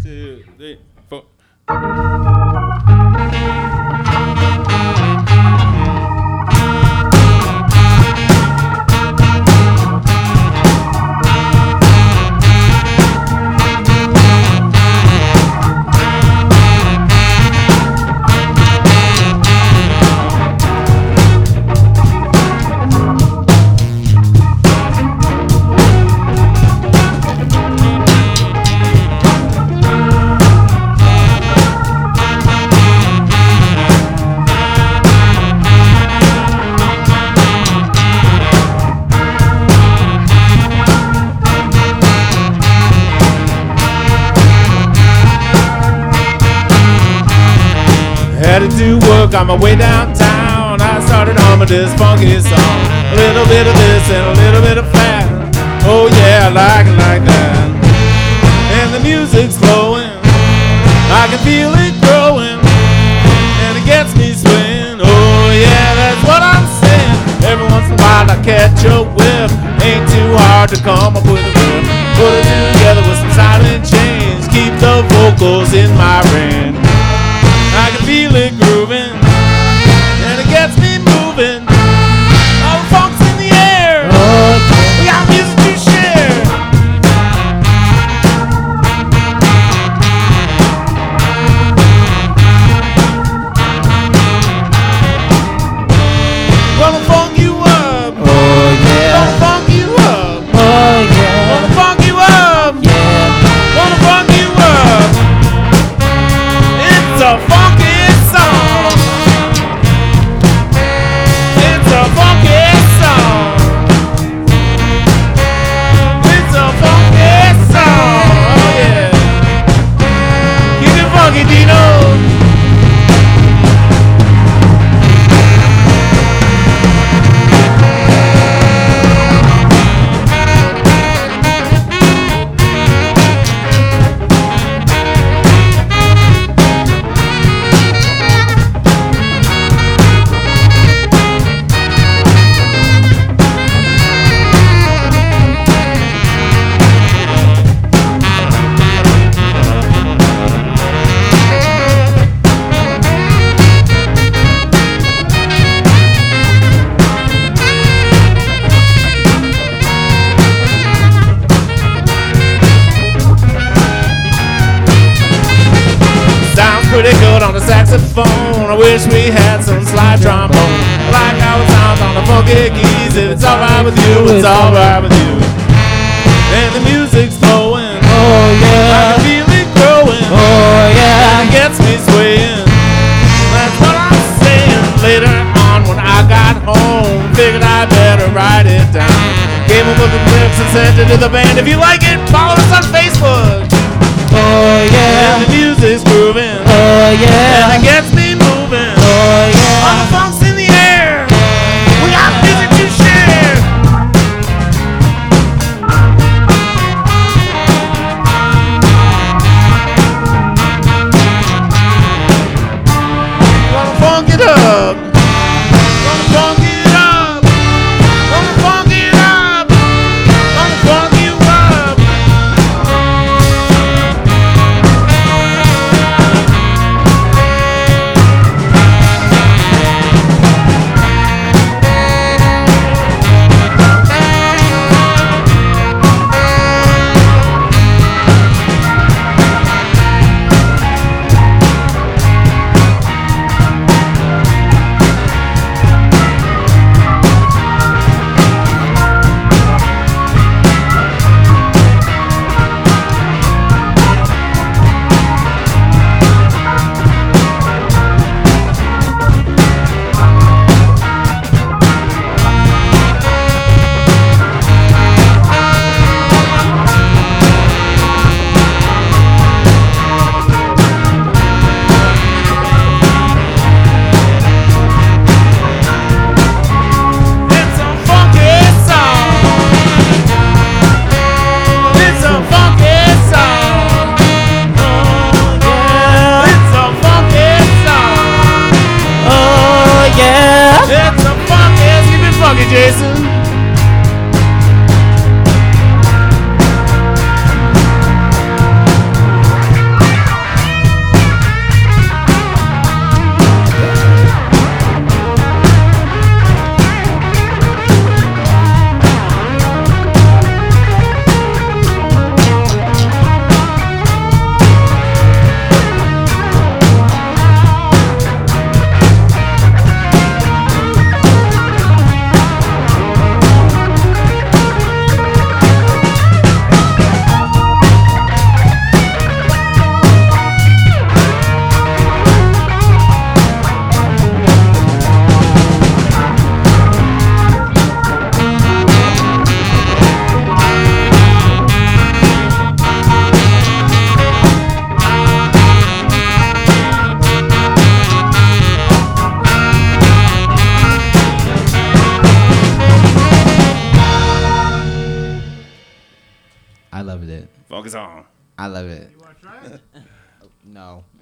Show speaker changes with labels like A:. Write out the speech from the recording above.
A: 2, 3, 4. Headed to work on my way downtown. I started humming this funky song. A little bit of this and a little bit of that. Oh yeah, I like it like that. And the music's flowing, I can feel it growing, and it gets me swaying. Oh yeah, that's what I'm saying. Every once in a while I catch a whiff. Ain't too hard to come up with a riff. Put it together with some silent change. Keep the vocals in my range. I can feel it grooving, and it gets me moving. All the funk's in the air. We got music to share. Gonna funk you up.
B: Oh yeah.
A: Gonna funk you up.
B: Oh yeah.
A: Gonna funk you up.
B: Yeah.
A: Gonna funk you up. It's a funky song. It's a funky song. It's a funky song. Oh yeah. Keep it funky, Dino. Pretty good on the saxophone. I wish we had some slide trombone. I like how it sounds on the funky keys. If it's alright with you, it's alright with you. And the music's flowing.
B: Oh yeah.
A: I can feel it growing.
B: Oh yeah.
A: And it gets me swaying. That's what I'm saying. Later on when I got home, figured I better write it down. Gave them the clips and sent it to the band. If you like it, follow us on Facebook.
B: Oh yeah.
A: And the music's grooving.
B: Oh yeah.
A: And it gets me moving.
B: Oh yeah.
A: All the funk's in the air. We got music to share. Gonna funk it up. Gonna funk it up. Gonna funk it up. Gonna funk you up.
C: I love it.
A: You want to try it?
C: No.